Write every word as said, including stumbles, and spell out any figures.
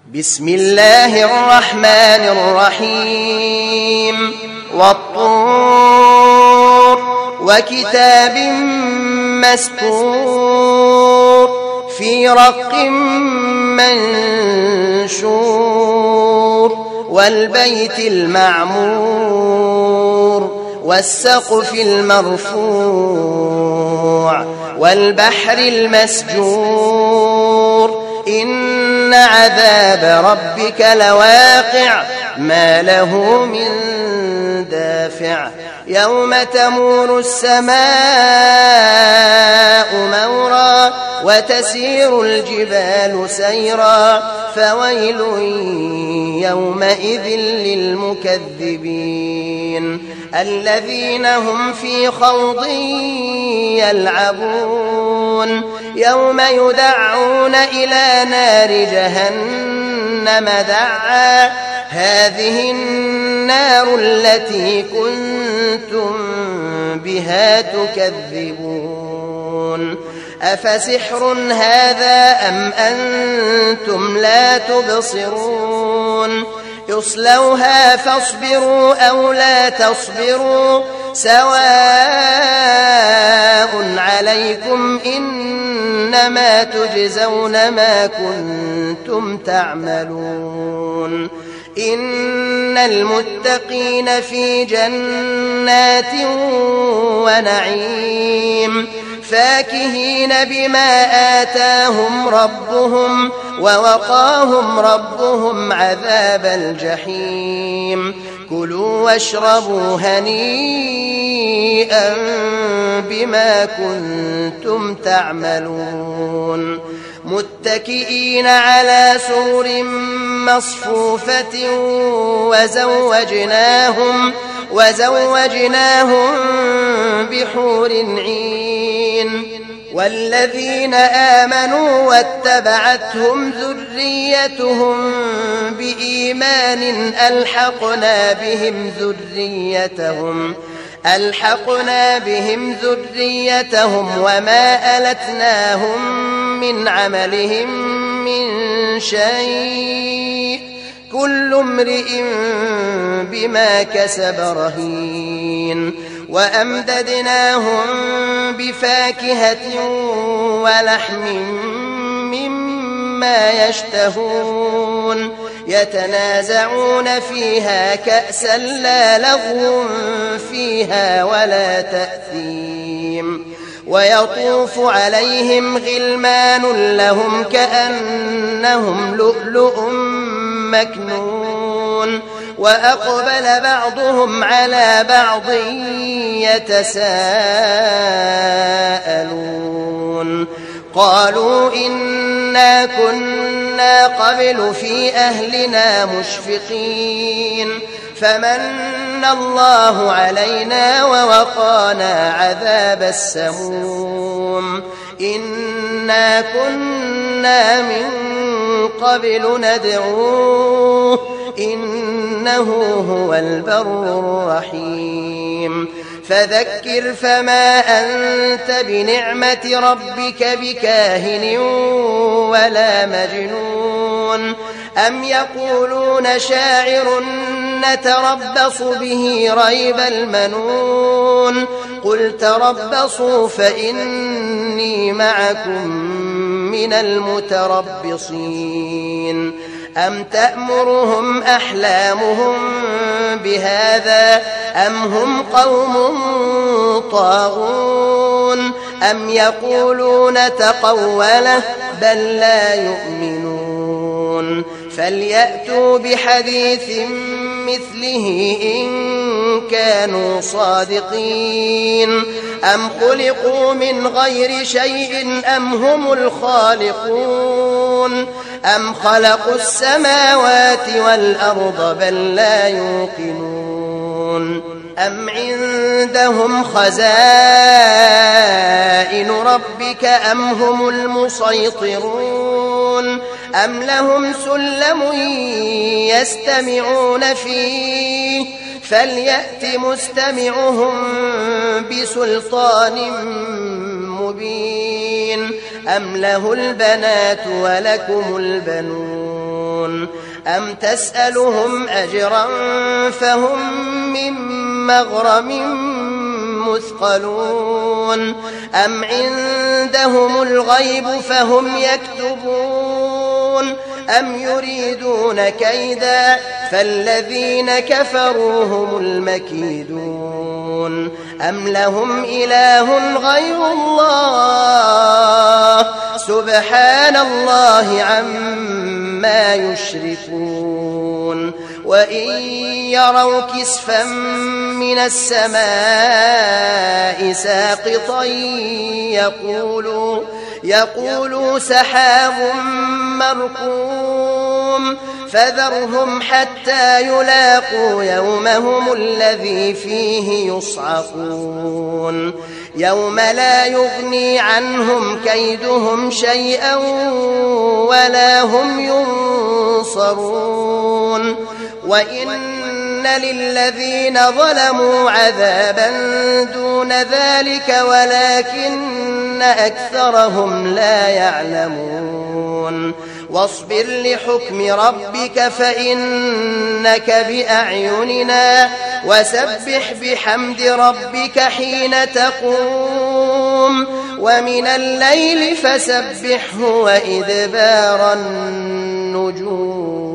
بسم الله الرحمن الرحيم والطور وكتاب مسطور في رق منشور والبيت المعمور والسقف المرفوع والبحر المسجور إن عذاب ربك لواقع ما له من دافع يوم تمور السماء مورا وتسير الجبال سيرا فويل يومئذ للمكذبين الذين هم في خوض يلعبون يوم يدعون إلى نار جهنم دعا هذه النار التي كنتم بها تكذبون أفسحر هذا أم أنتم لا تبصرون يصلوها فاصبروا أو لا تصبروا سواء عليكم إنما تجزون ما كنتم تعملون إن المتقين في جنات ونعيم فاكهين بما آتاهم ربهم ووقاهم ربهم عذاب الجحيم كلوا واشربوا هنيئا بما كنتم تعملون متكئين على سرر مصفوفة وزوجناهم وزوجناهم بحور عين والذين آمنوا واتبعتهم ذريتهم بإيمان ألحقنا بهم ذريتهم ألحقنا بهم ذريتهم وما ألتناهم من عملهم من شيء كل امرئ بما كسب رهين وأمددناهم بفاكهة ولحم مما يشتهون يتنازعون فيها كأسا لا لغو فيها ولا تأثيم ويطوف عليهم غلمان لهم كأنهم لؤلؤ مكنون وأقبل بعضهم على بعض يتساءلون قالوا إنا كنا قبل في أهلنا مشفقين فمن الله علينا ووقانا عذاب السموم إنا كنا من قبل ندعوه إنه هو البر الرحيم فذكر فما أنت بنعمة ربك بكاهن ولا مجنون أم يقولون شاعر نتربص به ريب المنون قل تربصوا فإني معكم من المتربصين أم تأمرهم أحلامهم بهذا أم هم قوم طاغون أم يقولون تقوله بل لا يؤمنون فليأتوا بحديث مثله إن كانوا صادقين أم خلقوا من غير شيء أم هم الخالقون أم خلقوا السماوات والأرض بل لا يوقنون أم عندهم خزائن ربك أم هم المسيطرون أم لهم سلم يستمعون فيه فليأت مستمعهم بسلطان مبين أم له البنات ولكم البنون أم تسألهم أجرا فهم من مغرم مثقلون أم عندهم الغيب فهم يكتبون أم يريدون كيدا فالذين كفروا هم المكيدون أم لهم إله غير الله سبحان الله عما يشركون وإن يروا كسفا من السماء ساقطا يقولوا, يقولوا سحاب مركوم فذرهم حتى يلاقوا يومهم الذي فيه يصعقون يوم لا يغني عنهم كيدهم شيئا ولا هم ينصرون وإن للذين ظلموا عذابا دون ذلك ولكن أكثرهم لا يعلمون واصبر لحكم ربك فإنك بأعيننا وسبح بحمد ربك حين تقوم ومن الليل فسبحه وإدبار النجوم